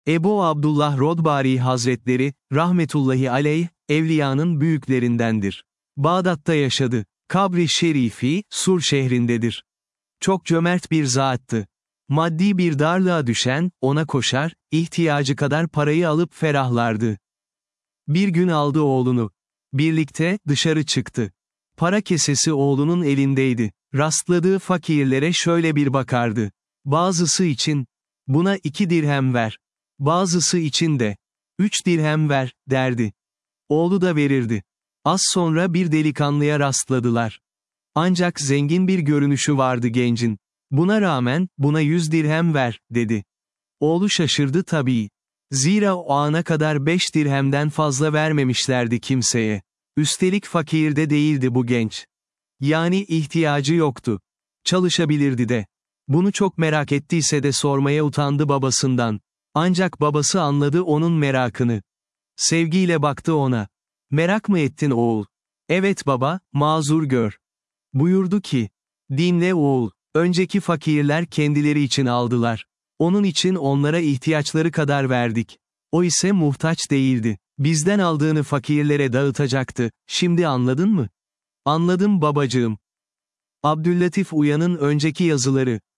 Ebu Abdullah Rodbari Hazretleri, rahmetullahi aleyh, evliyanın büyüklerindendir. Bağdat'ta yaşadı. Kabri şerifi, Sur şehrindedir. Çok cömert bir zattı. Maddi bir darlığa düşen, ona koşar, ihtiyacı kadar parayı alıp ferahlardı. Bir gün aldı oğlunu. Birlikte, dışarı çıktı. Para kesesi oğlunun elindeydi. Rastladığı fakirlere şöyle bir bakardı. Bazısı için, buna 2 dirhem ver. Bazısı için de, 3 dirhem ver, derdi. Oğlu da verirdi. Az sonra bir delikanlıya rastladılar. Ancak zengin bir görünüşü vardı gencin. Buna rağmen, buna 100 dirhem ver, dedi. Oğlu şaşırdı tabii. Zira o ana kadar 5 dirhemden fazla vermemişlerdi kimseye. Üstelik fakir de değildi bu genç. Yani ihtiyacı yoktu. Çalışabilirdi de. Bunu çok merak ettiyse de sormaya utandı babasından. Ancak babası anladı onun merakını. Sevgiyle baktı ona. Merak mı ettin oğul? Evet baba, mazur gör. Buyurdu ki, dinle oğul, önceki fakirler kendileri için aldılar. Onun için onlara ihtiyaçları kadar verdik. O ise muhtaç değildi. Bizden aldığını fakirlere dağıtacaktı, şimdi anladın mı? Anladım babacığım. Abdüllatif Uyan'ın önceki yazıları.